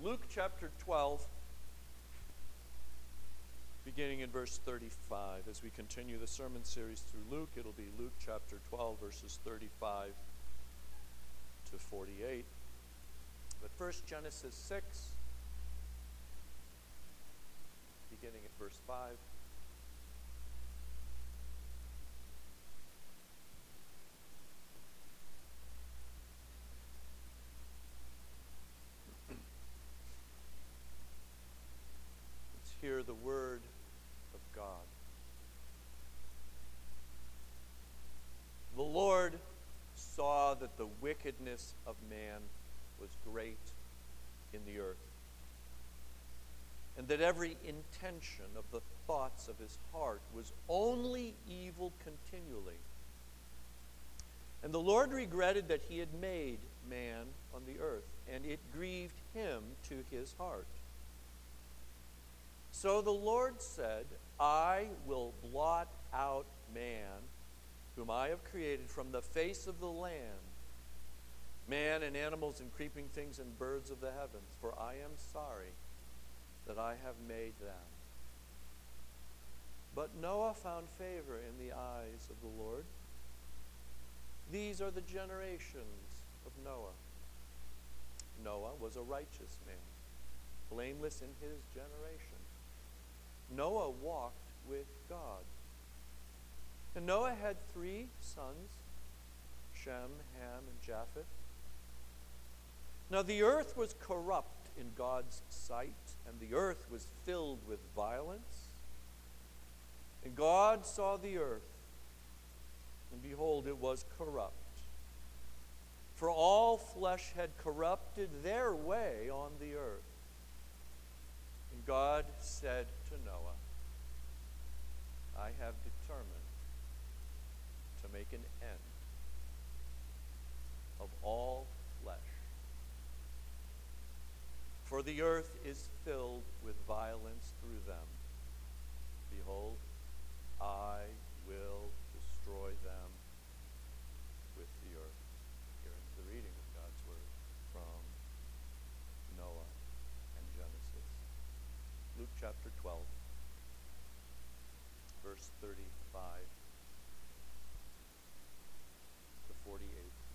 Luke chapter 12, beginning in verse 35. As we continue the sermon series through Luke, it'll be Luke chapter 12, verses 35 to 48. But first, Genesis 6, beginning at verse 5. Hear the word of God. The Lord saw that the wickedness of man was great in the earth, and that every intention of the thoughts of his heart was only evil continually. And the Lord regretted that he had made man on the earth, and it grieved him to his heart. So the Lord said, I will blot out man, whom I have created from the face of the land, man and animals and creeping things and birds of the heavens, for I am sorry that I have made them. But Noah found favor in the eyes of the Lord. These are the generations of Noah. Noah was a righteous man, blameless in his generation. Noah walked with God. And Noah had 3 sons, Shem, Ham, and Japheth. Now the earth was corrupt in God's sight, and the earth was filled with violence. And God saw the earth, and behold, it was corrupt. For all flesh had corrupted their way on the earth. And God said to Noah, I have determined to make an end of all flesh. For the earth is filled with violence through them. Behold, I will destroy them with the earth. Here ends the reading of God's word from Noah and Genesis. Luke chapter 12, verse 35 to 48.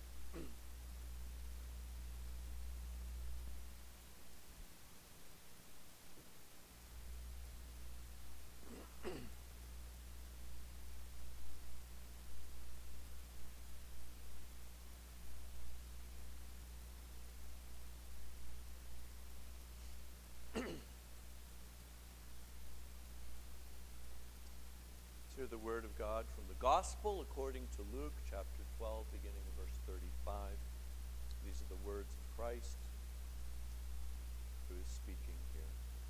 Hear the word of God from the Gospel according to Luke chapter 12, beginning in verse 35. These are the words of Christ who is speaking here.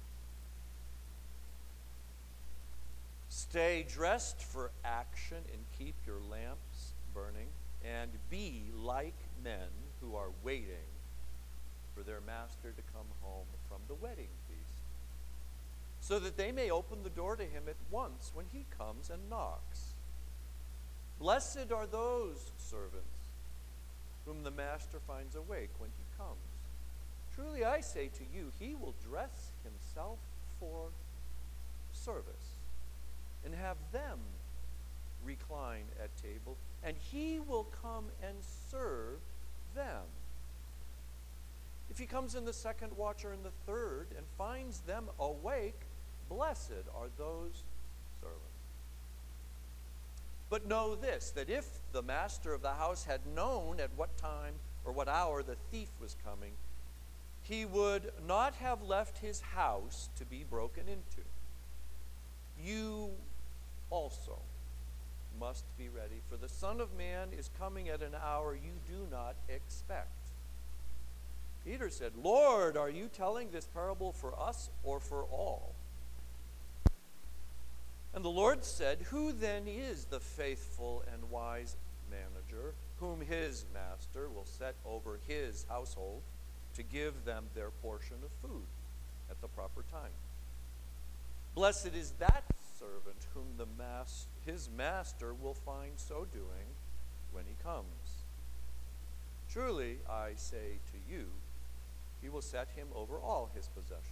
Stay dressed for action and keep your lamps burning, and be like men who are waiting for their master to come home from the wedding feast, so that they may open the door to him at once when he comes and knocks. Blessed are those servants whom the master finds awake when he comes. Truly I say to you, he will dress himself for service and have them recline at table, and he will come and serve them. If he comes in the second watch or in the third and finds them awake, blessed are those servants. But know this, that if the master of the house had known at what time or what hour the thief was coming, he would not have left his house to be broken into. You also must be ready, for the Son of Man is coming at an hour you do not expect. Peter said, Lord, are you telling this parable for us or for all? And the Lord said, who then is the faithful and wise manager, whom his master will set over his household to give them their portion of food at the proper time? Blessed is that servant whom his master will find so doing when he comes. Truly, I say to you, he will set him over all his possessions.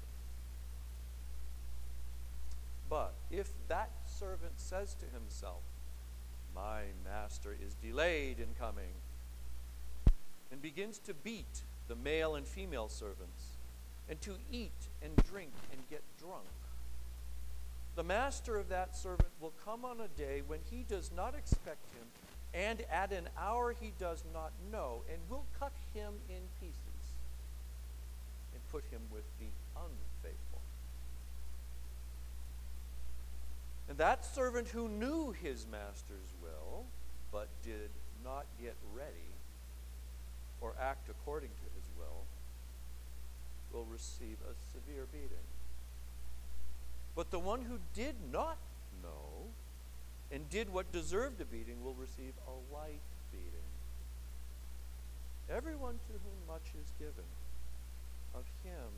But if that servant says to himself, my master is delayed in coming, and begins to beat the male and female servants, and to eat and drink and get drunk, the master of that servant will come on a day when he does not expect him, and at an hour he does not know, and will cut him in pieces and put him with the unfaithful. And that servant who knew his master's will, but did not get ready or act according to his will receive a severe beating. But the one who did not know and did what deserved a beating will receive a light beating. Everyone to whom much is given, of him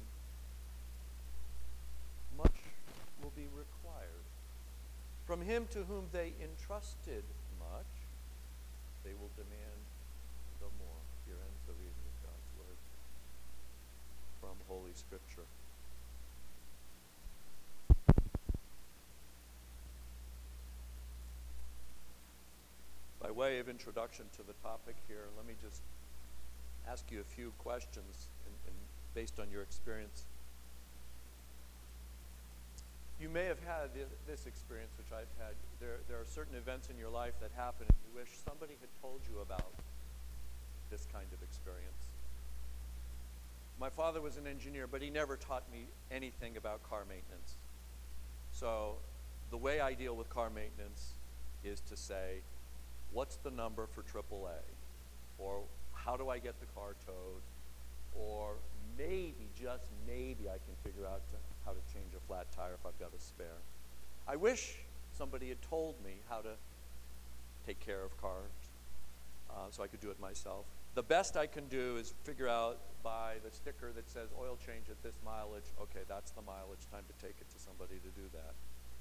much will be required. From him to whom they entrusted much, they will demand the more. Here ends the reading of God's word from Holy Scripture. By way of introduction to the topic here, let me just ask you a few questions based on your experience. You may have had this experience, which I've had. There are certain events in your life that happen and you wish somebody had told you about this kind of experience. My father was an engineer, but he never taught me anything about car maintenance. So the way I deal with car maintenance is to say, what's the number for AAA? Or how do I get the car towed? Or maybe, just maybe, I can figure out how to change a flat tire if I've got a spare. I wish somebody had told me how to take care of cars so I could do it myself. The best I can do is figure out by the sticker that says oil change at this mileage, okay, that's the mileage, time to take it to somebody to do that.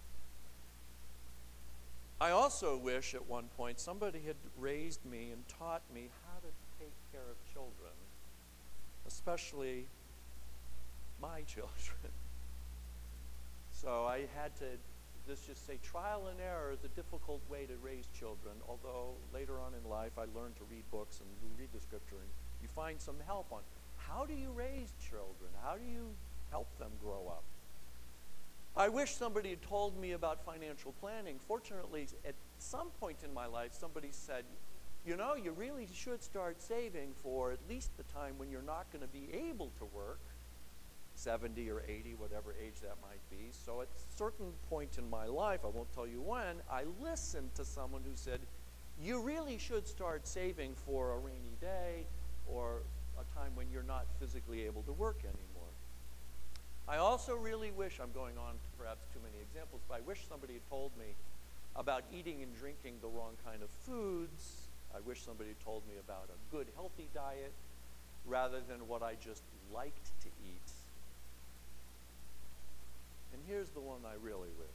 I also wish at one point somebody had raised me and taught me how to take care of children, especially my children. So I had to, let's just say, trial and error is a difficult way to raise children, although later on in life I learned to read books and read the scripture, and you find some help on how do you raise children? How do you help them grow up? I wish somebody had told me about financial planning. Fortunately, at some point in my life, somebody said, you know, you really should start saving for at least the time when you're not going to be able to work, 70 or 80, whatever age that might be. So at a certain point in my life, I won't tell you when, I listened to someone who said, you really should start saving for a rainy day or a time when you're not physically able to work anymore. I also really wish, I'm going on to perhaps too many examples, but I wish somebody had told me about eating and drinking the wrong kind of foods. I wish somebody had told me about a good, healthy diet rather than what I just liked to eat. And here's the one I really wish.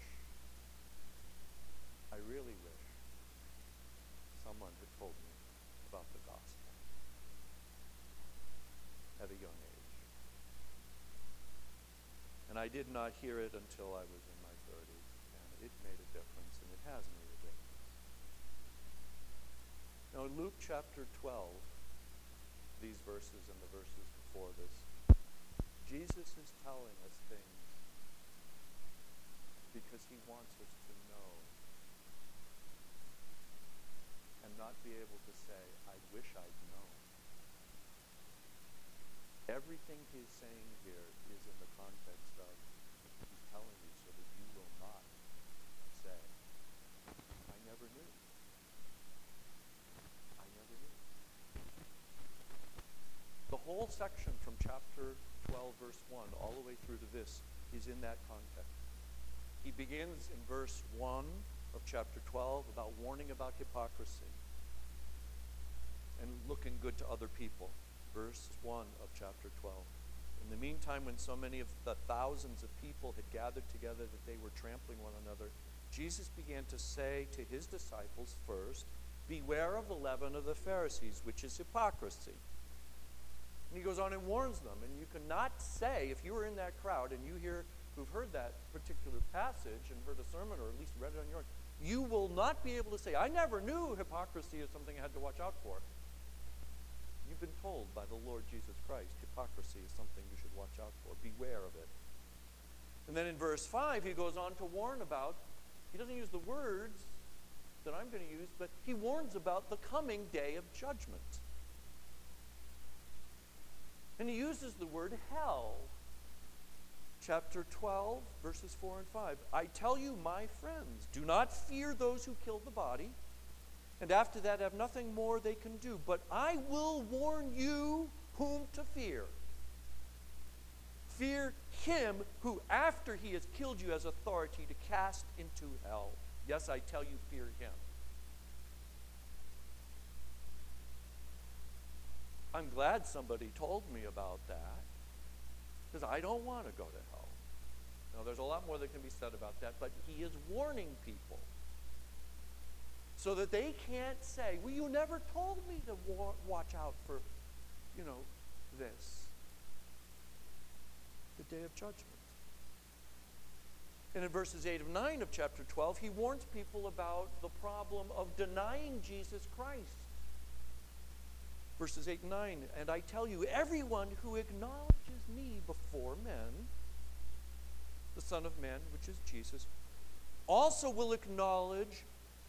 I really wish someone had told me about the gospel at a young age. And I did not hear it until I was in my 30s, and it made a difference, and it has made a difference. Now, in Luke chapter 12, these verses and the verses before this, Jesus is telling us things because he wants us to know and not be able to say, I wish I'd known. Everything he's saying here is in the context of he's telling you so that you will not say, I never knew. I never knew. The whole section from chapter 12, verse 1, all the way through to this, is in that context. He begins in verse 1 of chapter 12 about warning about hypocrisy and looking good to other people. Verse 1 of chapter 12. In the meantime, when so many of the thousands of people had gathered together that they were trampling one another, Jesus began to say to his disciples first, beware of the leaven of the Pharisees, which is hypocrisy. And he goes on and warns them. And you cannot say, if you were in that crowd and you hear who've heard that particular passage and heard a sermon or at least read it on your own, you will not be able to say, I never knew hypocrisy is something I had to watch out for. You've been told by the Lord Jesus Christ, hypocrisy is something you should watch out for. Beware of it. And then in verse 5, he goes on to warn about, he doesn't use the words that I'm going to use, but he warns about the coming day of judgment. And he uses the word hell. Chapter 12, verses 4 and 5. I tell you, my friends, do not fear those who kill the body, and after that have nothing more they can do. But I will warn you whom to fear. Fear him who, after he has killed you, has authority to cast into hell. Yes, I tell you, fear him. I'm glad somebody told me about that, because I don't want to go to hell. Now, there's a lot more that can be said about that, but he is warning people so that they can't say, well, you never told me to watch out for, this. The day of judgment. And in verses 8 and 9 of chapter 12, he warns people about the problem of denying Jesus Christ. Verses 8 and 9, and I tell you, everyone who acknowledges me before men, the Son of Man, which is Jesus, also will acknowledge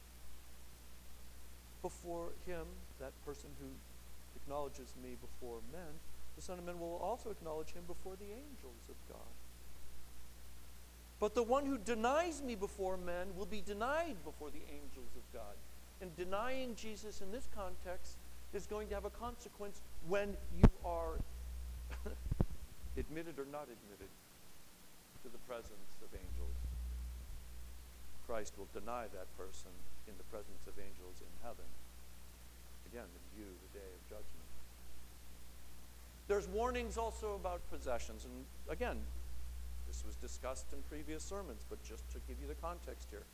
before him, that person who acknowledges me before men, the Son of Man will also acknowledge him before the angels of God. But the one who denies me before men will be denied before the angels of God. And denying Jesus in this context is going to have a consequence when you are admitted or not admitted to the presence of angels. Christ will deny that person in the presence of angels in heaven. Again, in view of the day of judgment. There's warnings also about possessions. And again, this was discussed in previous sermons, but just to give you the context here.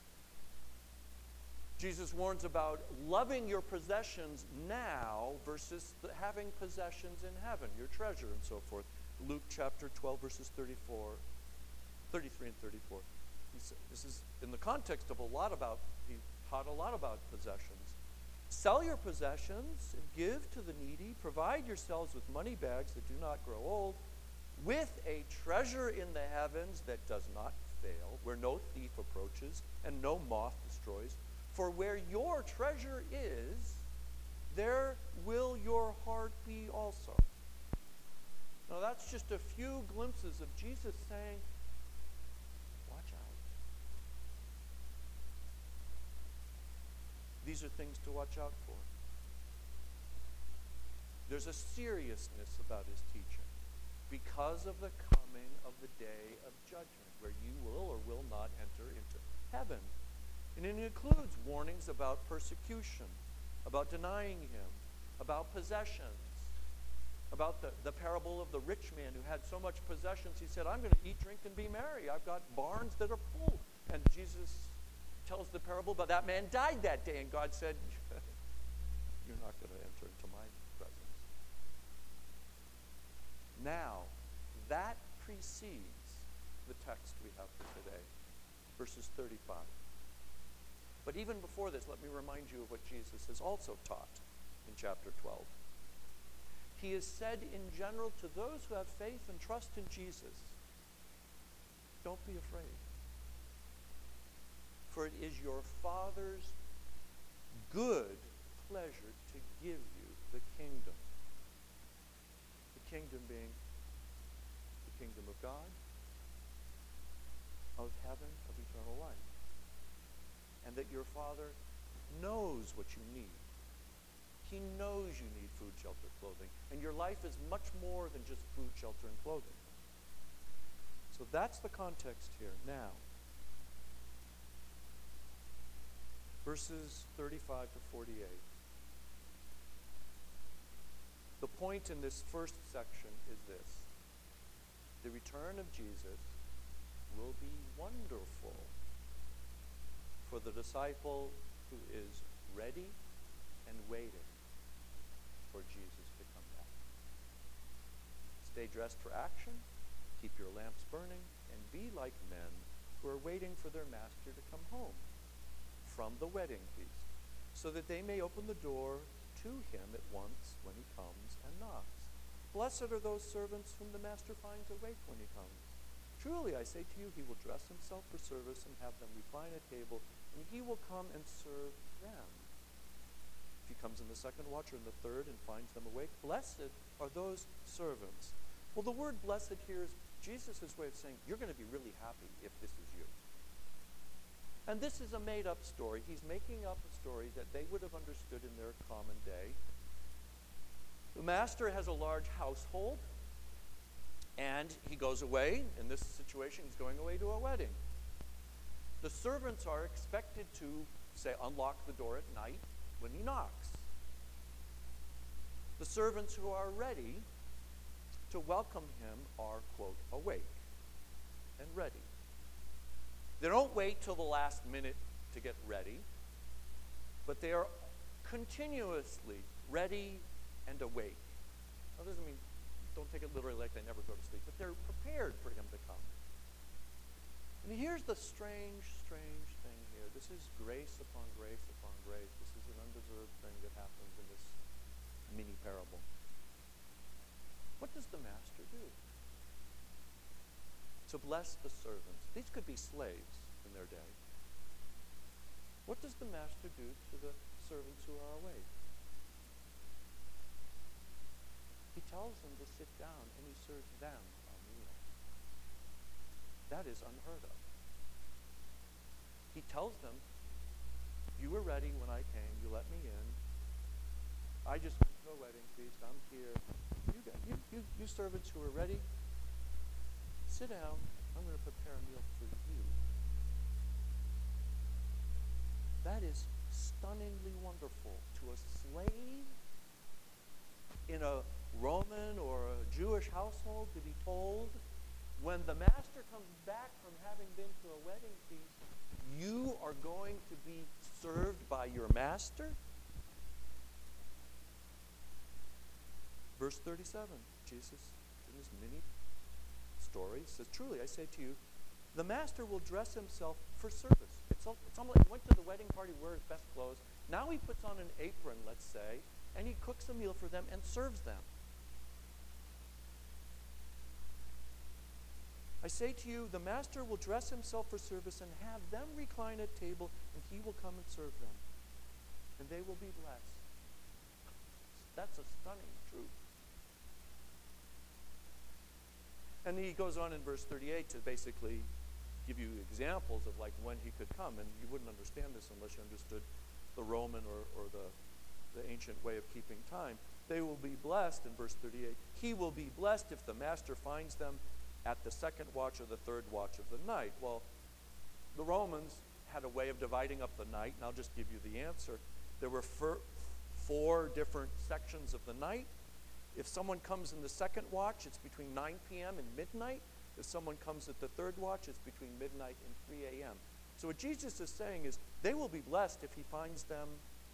Jesus warns about loving your possessions now versus having possessions in heaven, your treasure and so forth. Luke chapter 12, verses 33 and 34. This is in the context of he taught a lot about possessions. Sell your possessions and give to the needy. Provide yourselves with money bags that do not grow old, with a treasure in the heavens that does not fail, where no thief approaches and no moth destroys. For where your treasure is, there will your heart be also. Now that's just a few glimpses of Jesus saying, watch out. These are things to watch out for. There's a seriousness about his teaching because of the coming of the day of judgment, where you will or will not enter into heaven. And it includes warnings about persecution, about denying him, about possessions, about the parable of the rich man who had so much possessions, he said, I'm going to eat, drink, and be merry. I've got barns that are full. And Jesus tells the parable about that man died that day, and God said, you're not going to enter into my presence. Now, that precedes the text we have for today, verses 35. But even before this, let me remind you of what Jesus has also taught in chapter 12. He has said in general to those who have faith and trust in Jesus, don't be afraid. For it is your Father's good pleasure to give you the kingdom. The kingdom being the kingdom of God, of heaven, of eternal life. And that your Father knows what you need. He knows you need food, shelter, clothing. And your life is much more than just food, shelter, and clothing. So that's the context here. Now, verses 35 to 48. The point in this first section is this. The return of Jesus will be wonderful for the disciple who is ready and waiting for Jesus to come back. Stay dressed for action, keep your lamps burning, and be like men who are waiting for their master to come home from the wedding feast, so that they may open the door to him at once when he comes and knocks. Blessed are those servants whom the master finds awake when he comes. Truly, I say to you, he will dress himself for service and have them recline at table, and he will come and serve them. If he comes in the second watch or in the third and finds them awake, blessed are those servants. Well, the word blessed here is Jesus' way of saying, you're going to be really happy if this is you. And this is a made-up story. He's making up a story that they would have understood in their common day. The master has a large household, and he goes away. In this situation, he's going away to a wedding. The servants are expected to, say, unlock the door at night when he knocks. The servants who are ready to welcome him are, quote, awake and ready. They don't wait till the last minute to get ready, but they are continuously ready and awake. That doesn't mean, don't take it literally like they never go to sleep, but they're prepared for him to come. And here's the strange thing here. This is grace upon grace upon grace. This is an undeserved thing that happens in this mini parable. What does the master do? To bless the servants. These could be slaves in their day. What does the master do to the servants who are awake? He tells them to sit down, and he serves them a meal. That is unheard of. He tells them, you were ready when I came. You let me in. I just went to a wedding feast. I'm here. You servants who are ready, sit down. I'm going to prepare a meal for you. That is stunningly wonderful to a slave in a Roman or a Jewish household to be told, when the master comes back from having been to a wedding feast, you are going to be served by your master? Verse 37, Jesus, in this mini story, says, truly, I say to you, the master will dress himself for service. It's almost like he went to the wedding party, wear his best clothes. Now he puts on an apron, let's say, and he cooks a meal for them and serves them. I say to you, the master will dress himself for service and have them recline at table, and he will come and serve them. And they will be blessed. That's a stunning truth. And he goes on in verse 38 to basically give you examples of like when he could come. And you wouldn't understand this unless you understood the Roman or the ancient way of keeping time. They will be blessed in verse 38. He will be blessed if the master finds them at the second watch or the third watch of the night. Well, the Romans had a way of dividing up the night, and I'll just give you the answer. There were four different sections of the night. If someone comes in the second watch, it's between 9 p.m. and midnight. If someone comes at the third watch, it's between midnight and 3 a.m. So what Jesus is saying is they will be blessed if he finds them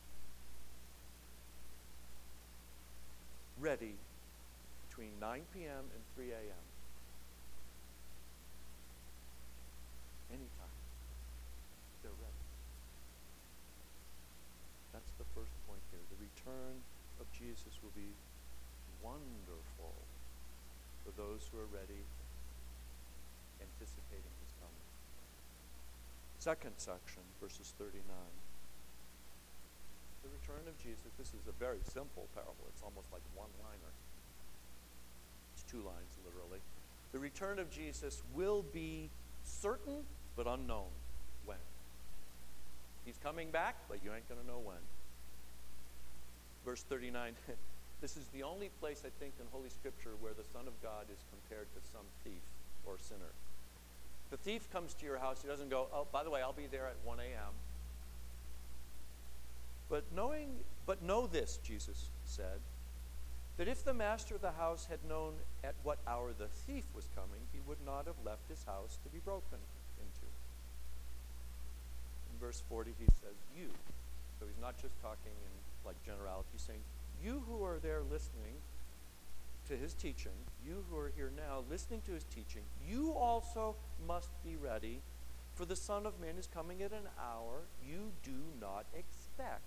ready between 9 p.m. and 3 a.m. Anytime. They're ready. That's the first point here. The return of Jesus will be wonderful for those who are ready, anticipating his coming. Second section, verses 39. The return of Jesus. This is a very simple parable. It's almost like one-liner. It's 2 lines, literally. The return of Jesus will be certain but unknown. When? He's coming back, but you ain't going to know when. Verse 39. This is the only place, I think, in Holy Scripture where the Son of God is compared to some thief or sinner. The thief comes to your house. He doesn't go, oh, by the way, I'll be there at 1 a.m. But know this, Jesus said, that if the master of the house had known at what hour the thief was coming, he would not have left his house to be broken into. In verse 40, he says, you. So he's not just talking in like generality. He's saying, you who are there listening to his teaching, you who are here now listening to his teaching, you also must be ready, for the Son of Man is coming at an hour you do not expect.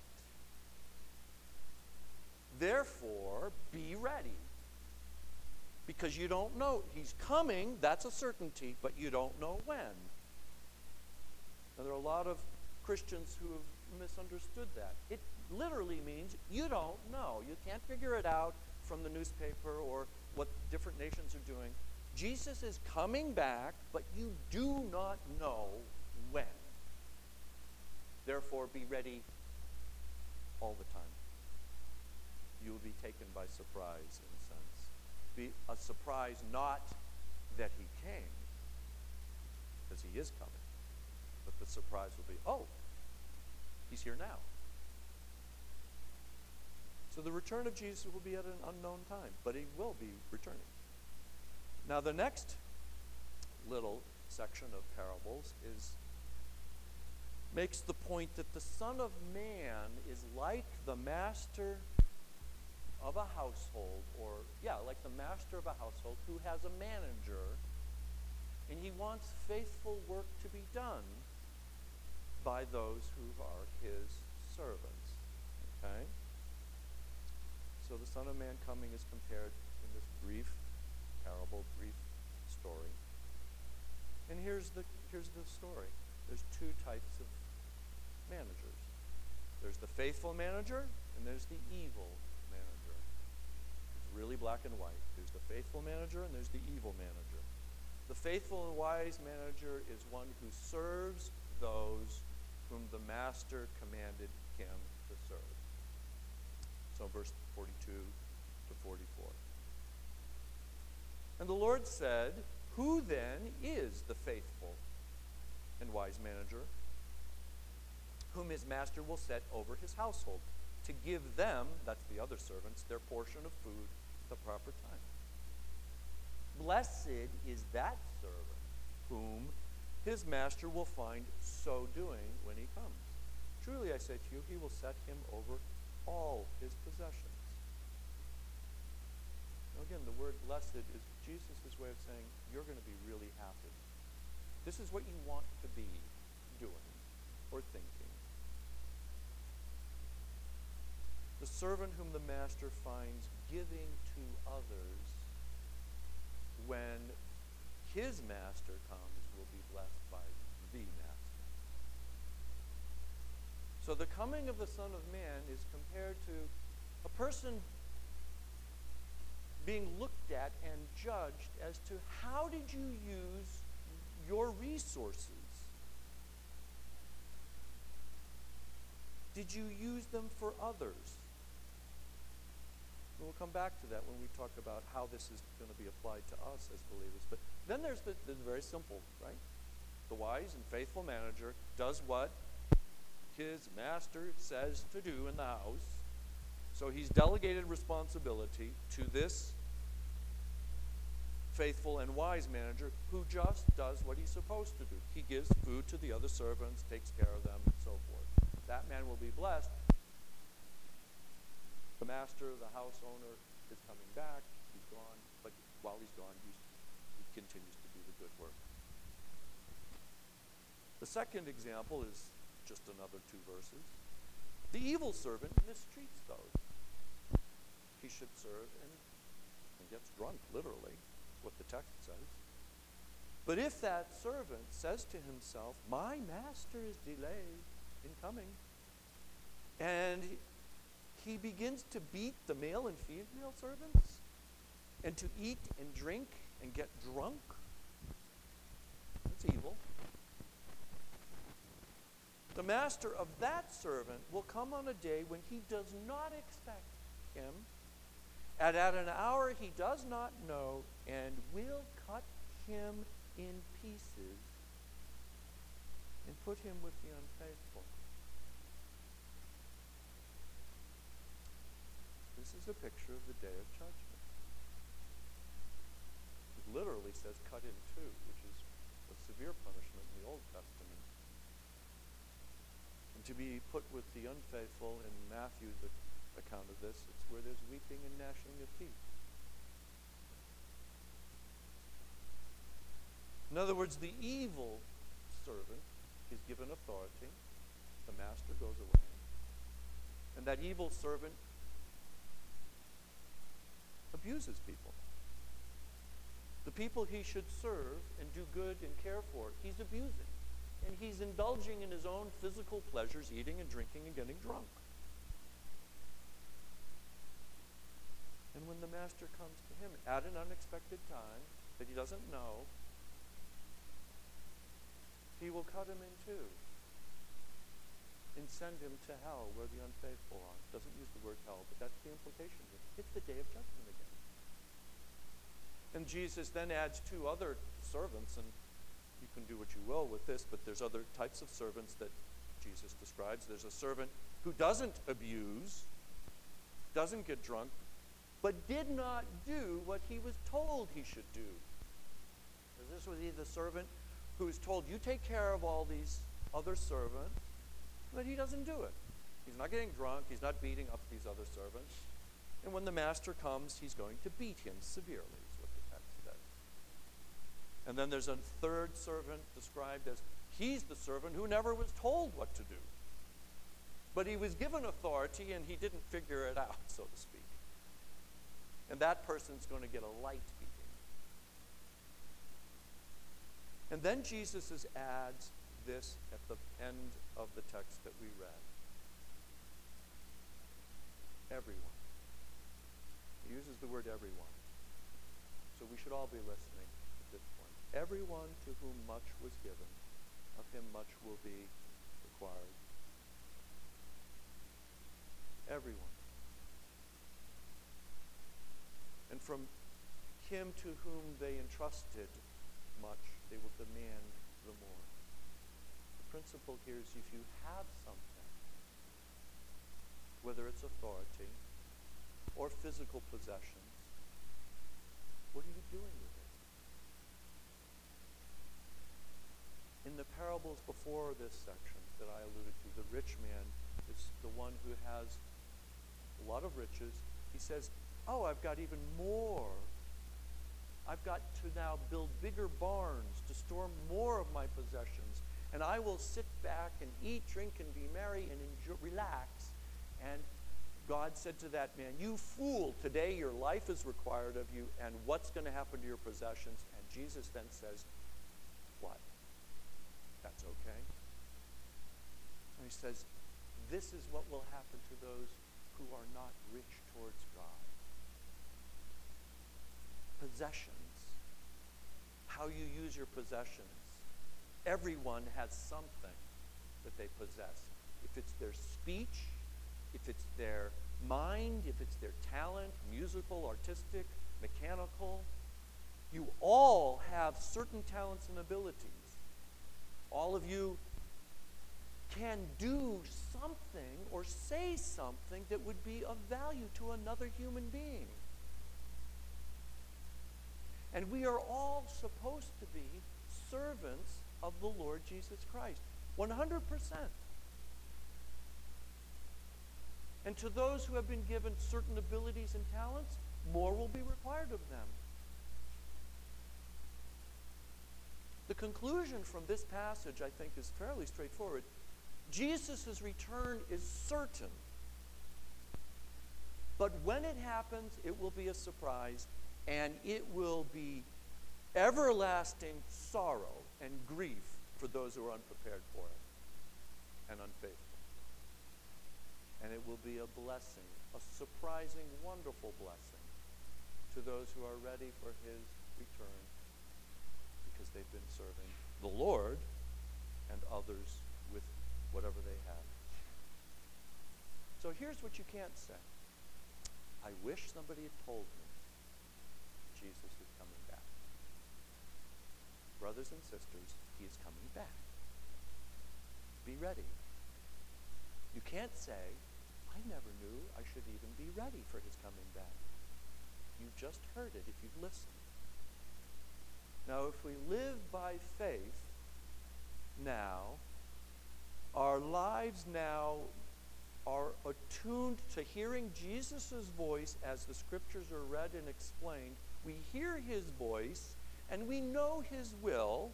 Therefore, be ready. Because you don't know. He's coming, that's a certainty, but you don't know when. Now, there are a lot of Christians who have misunderstood that. It literally means you don't know. You can't figure it out from the newspaper or what different nations are doing. Jesus is coming back, but you do not know when. Therefore, be ready all the time. You will be taken by surprise, in a sense. Be a surprise not that he came, because he is coming, but the surprise will be, oh, he's here now. So the return of Jesus will be at an unknown time, but he will be returning. Now the next little section of parables makes the point that the Son of Man is like the master of a household, like the master of a household who has a manager, and he wants faithful work to be done by those who are his servants. Okay? So the Son of Man coming is compared in this brief parable, brief story. And here's the story. There's two types of managers. There's the faithful manager, and there's the evil manager. It's really black and white. There's the faithful manager, and there's the evil manager. The faithful and wise manager is one who serves those whom the master commanded him to serve. So verse 42 to 44. And the Lord said, who then is the faithful and wise manager whom his master will set over his household to give them, that's the other servants, their portion of food at the proper time? Blessed is that servant whom his master will find so doing when he comes. Truly I say to you, he will set him over all his possessions. Now again, the word blessed is Jesus' way of saying, you're going to be really happy. This is what you want to be doing or thinking. The servant whom the master finds giving to others when his master comes will be blessed by the master. So the coming of the Son of Man is compared to a person being looked at and judged as to how did you use your resources? Did you use them for others? And we'll come back to that when we talk about how this is going to be applied to us as believers. But then there's the very simple, right? The wise and faithful manager does what his master says to do in the house. So he's delegated responsibility to this faithful and wise manager who just does what he's supposed to do. He gives food to the other servants, takes care of them, and so forth. That man will be blessed. The master, the house owner, is coming back. He's gone, but while he's gone, he continues to do the good work. The second example is just another 2 verses. The evil servant mistreats those he should serve and gets drunk, literally, what the text says. But if that servant says to himself, my master is delayed in coming, and he begins to beat the male and female servants, and to eat and drink and get drunk, that's evil. The master of that servant will come on a day when he does not expect him, and at an hour he does not know, and will cut him in pieces and put him with the unfaithful. This is a picture of the day of judgment. It literally says cut in two, which is a severe punishment in the Old Testament. And to be put with the unfaithful in Matthew's account of this, it's where there's weeping and gnashing of teeth. In other words, the evil servant is given authority. The master goes away. And that evil servant abuses people. The people he should serve and do good and care for, he's abusing. And he's indulging in his own physical pleasures, eating and drinking and getting drunk. And when the master comes to him at an unexpected time that he doesn't know, he will cut him in two and send him to hell where the unfaithful are. Doesn't use the word hell, but that's the implication here. It's the day of judgment again. And Jesus then adds two other servants, and you can do what you will with this, but there's other types of servants that Jesus describes. There's a servant who doesn't abuse, doesn't get drunk, but did not do what he was told he should do. This would be the servant who is told, you take care of all these other servants, but he doesn't do it. He's not getting drunk. He's not beating up these other servants. And when the master comes, he's going to beat him severely, is what the text says. And then there's a third servant described as, he's the servant who never was told what to do. But he was given authority and he didn't figure it out, so to speak. And that person's going to get a light beating. And then Jesus adds this at the end of the text that we read. Everyone. He uses the word everyone. So we should all be listening at this point. Everyone to whom much was given, of him much will be required. Everyone. And from him to whom they entrusted much, they will demand the more. The principle here is if you have something, whether it's authority or physical possessions, what are you doing with it? In the parables before this section that I alluded to, the rich man is the one who has a lot of riches. He says, oh, I've got even more. I've got to now build bigger barns to store more of my possessions. And I will sit back and eat, drink, and be merry and enjoy, relax. And God said to that man, you fool, today your life is required of you, and what's going to happen to your possessions? And Jesus then says, what? That's okay. And he says, this is what will happen to those who are not rich towards God. Possessions, how you use your possessions. Everyone has something that they possess. If it's their speech, if it's their mind, if it's their talent, musical, artistic, mechanical, you all have certain talents and abilities. All of you can do something or say something that would be of value to another human being. And we are all supposed to be servants of the Lord Jesus Christ. 100%. And to those who have been given certain abilities and talents, more will be required of them. The conclusion from this passage, I think, is fairly straightforward. Jesus' return is certain. But when it happens, it will be a surprise. And it will be everlasting sorrow and grief for those who are unprepared for it and unfaithful. And it will be a blessing, a surprising, wonderful blessing to those who are ready for his return because they've been serving the Lord and others with whatever they have. So here's what you can't say. I wish somebody had told me Jesus is coming back. Brothers and sisters, he is coming back. Be ready. You can't say, I never knew I should even be ready for his coming back. You just heard it if you've listened. Now, if we live by faith now, our lives now are attuned to hearing Jesus' voice as the scriptures are read and explained. We hear his voice, and we know his will,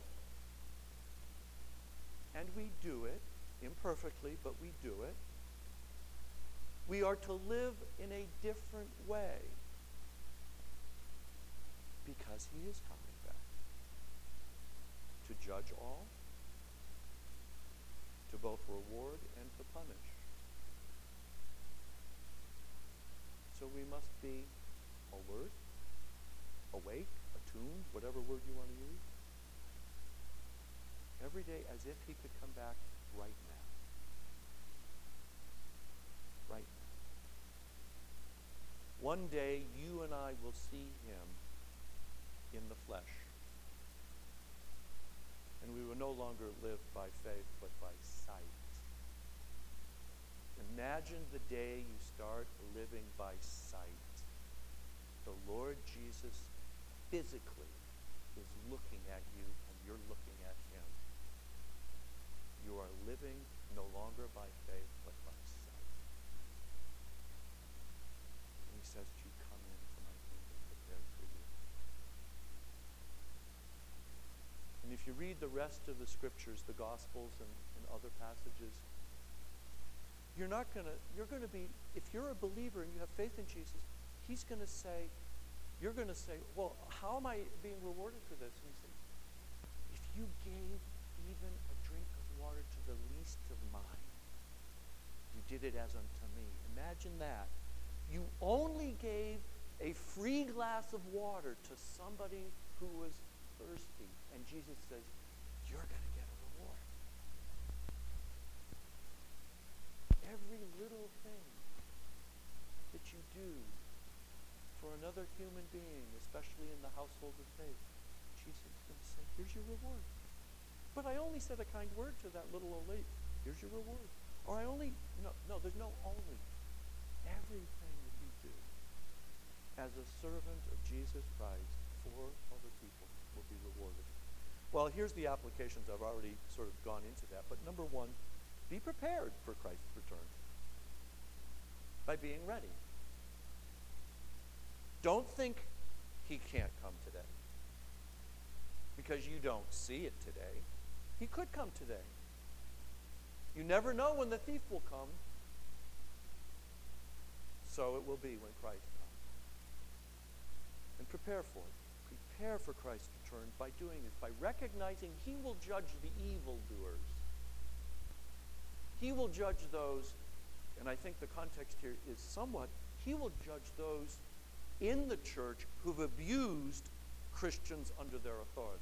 and we do it imperfectly, but we do it, we are to live in a different way because he is coming back to judge all, to both reward and to punish. So we must be alert, awake, attuned, whatever word you want to use, every day as if he could come back right now. Right now. One day you and I will see him in the flesh. And we will no longer live by faith, but by sight. Imagine the day you start living by sight. The Lord Jesus physically is looking at you, and you're looking at him. You are living no longer by faith, but by sight. And he says to you, come into my kingdom prepared for you. And if you read the rest of the scriptures, the Gospels and other passages, you're going to be, if you're a believer and you have faith in Jesus, he's going to say, you're going to say, well, how am I being rewarded for this? And he says, if you gave even a drink of water to the least of mine, you did it as unto me. Imagine that. You only gave a free glass of water to somebody who was thirsty. And Jesus says, you're going to get a reward. Every little thing that you do for another human being, especially in the household of faith, Jesus is going to say, here's your reward. But I only said a kind word to that little old lady. Here's your reward. Or I only, no, there's no only. Everything that you do as a servant of Jesus Christ for other people will be rewarded. Well, here's the applications. I've already sort of gone into that. But number one, be prepared for Christ's return by being ready. Don't think he can't come today because you don't see it today. He could come today. You never know when the thief will come. So it will be when Christ comes. And prepare for it. Prepare for Christ's return by doing this, by recognizing he will judge the evildoers. He will judge those, and I think the context here is somewhat, he will judge those in the church who've abused Christians under their authority.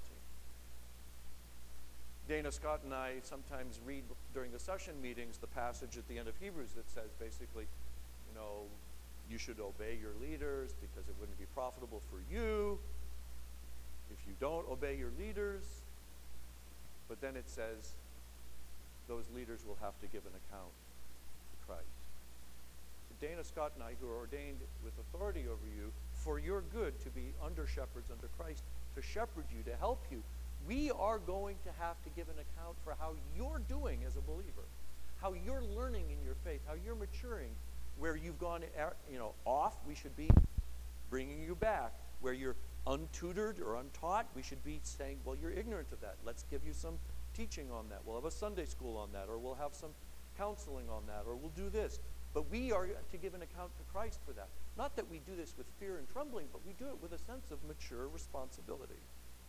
Dana Scott and I sometimes read during the session meetings the passage at the end of Hebrews that says basically, you should obey your leaders because it wouldn't be profitable for you if you don't obey your leaders. But then it says those leaders will have to give an account to Christ. Dana Scott and I, who are ordained with authority over you, for your good to be under shepherds under Christ, to shepherd you, to help you, we are going to have to give an account for how you're doing as a believer, how you're learning in your faith, how you're maturing. Where you've gone off, we should be bringing you back. Where you're untutored or untaught, we should be saying, well, you're ignorant of that. Let's give you some teaching on that. We'll have a Sunday school on that, or we'll have some counseling on that, or we'll do this. But we are to give an account to Christ for that. Not that we do this with fear and trembling, but we do it with a sense of mature responsibility.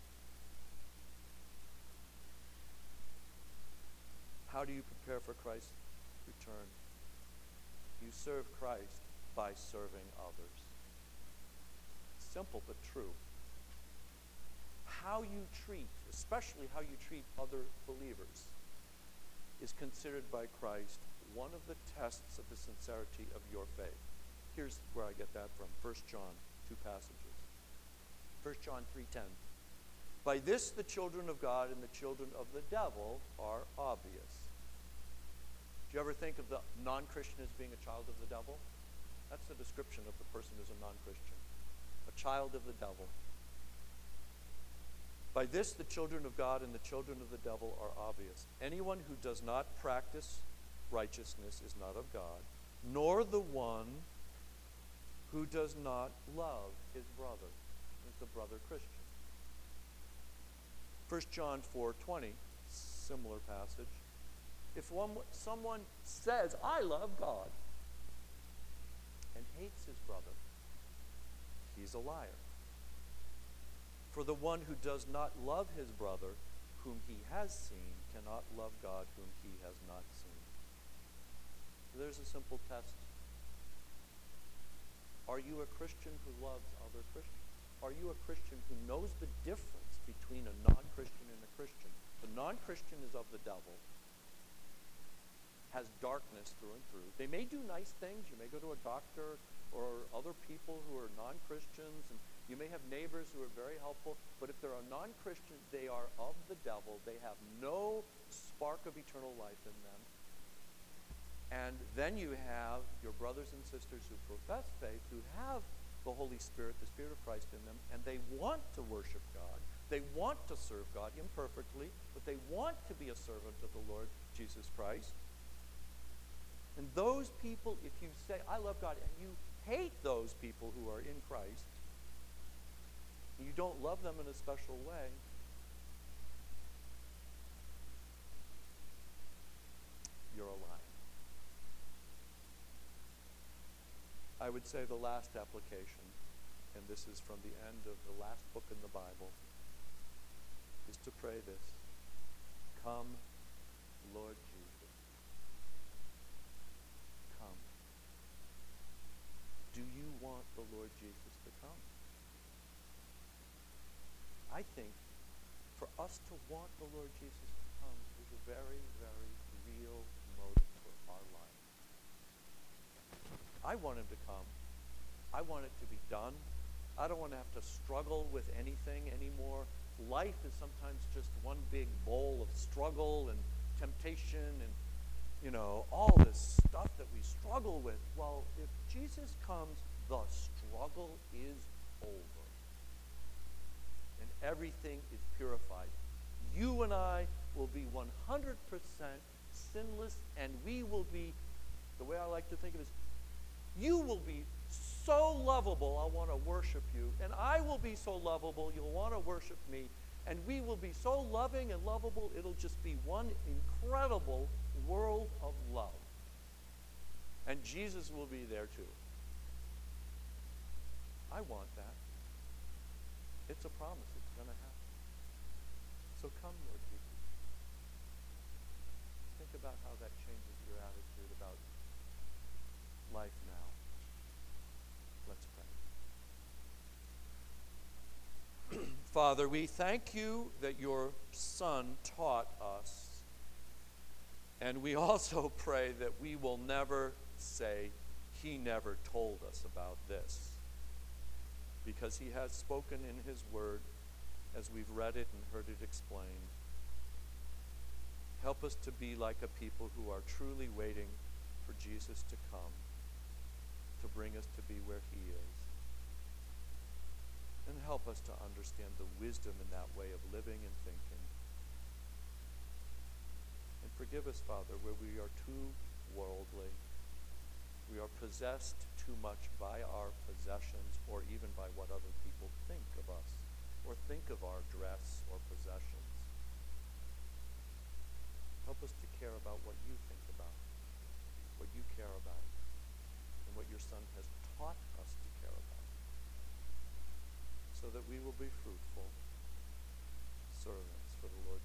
How do you prepare for Christ's return? You serve Christ by serving others. Simple but true. How you treat, especially how you treat other believers, is considered by Christ one of the tests of the sincerity of your faith. Here's where I get that from. 1 John, two passages. 1 John 3:10. By this the children of God and the children of the devil are obvious. Do you ever think of the non-Christian as being a child of the devil? That's the description of the person who's a non-Christian. A child of the devil. By this the children of God and the children of the devil are obvious. Anyone who does not practice righteousness is not of God, nor the one who does not love his brother is the brother Christian. 1 John 4:20, similar passage. If someone says, I love God, and hates his brother, he's a liar. For the one who does not love his brother, whom he has seen, cannot love God whom he has not seen. There's a simple test. Are you a Christian who loves other Christians? Are you a Christian who knows the difference between a non-Christian and a Christian? The non-Christian is of the devil, has darkness through and through. They may do nice things. You may go to a doctor or other people who are non-Christians, and you may have neighbors who are very helpful, but if they're a non-Christian, they are of the devil. They have no spark of eternal life in them. And then you have your brothers and sisters who profess faith, who have the Holy Spirit, the Spirit of Christ in them, and they want to worship God. They want to serve God imperfectly, but they want to be a servant of the Lord Jesus Christ. And those people, if you say, I love God, and you hate those people who are in Christ, and you don't love them in a special way, you're a liar. I would say the last application, and this is from the end of the last book in the Bible, is to pray this. Come, Lord Jesus. Come. Do you want the Lord Jesus to come? I think for us to want the Lord Jesus to come is a very, very real motive for our life. I want him to come. I want it to be done. I don't want to have to struggle with anything anymore. Life is sometimes just one big bowl of struggle and temptation and, all this stuff that we struggle with. Well, if Jesus comes, the struggle is over. And everything is purified. You and I will be 100% sinless, and we will be, the way I like to think of it is, you will be so lovable, I want to worship you. And I will be so lovable, you'll want to worship me. And we will be so loving and lovable, it'll just be one incredible world of love. And Jesus will be there too. I want that. It's a promise. It's going to happen. So come, Lord Jesus. Think about how that changes your attitude about life now. Let's pray. Father, we thank you that your Son taught us. And we also pray that we will never say, he never told us about this. Because he has spoken in his word as we've read it and heard it explained. Help us to be like a people who are truly waiting for Jesus to come, to bring us to be where he is. And help us to understand the wisdom in that way of living and thinking. And forgive us, Father, where we are too worldly. We are possessed too much by our possessions or even by what other people think of us or think of our dress or possessions. Help us to care about what you think about, what you care about, and what your Son has taught us to care about, so that we will be fruitful servants for the Lord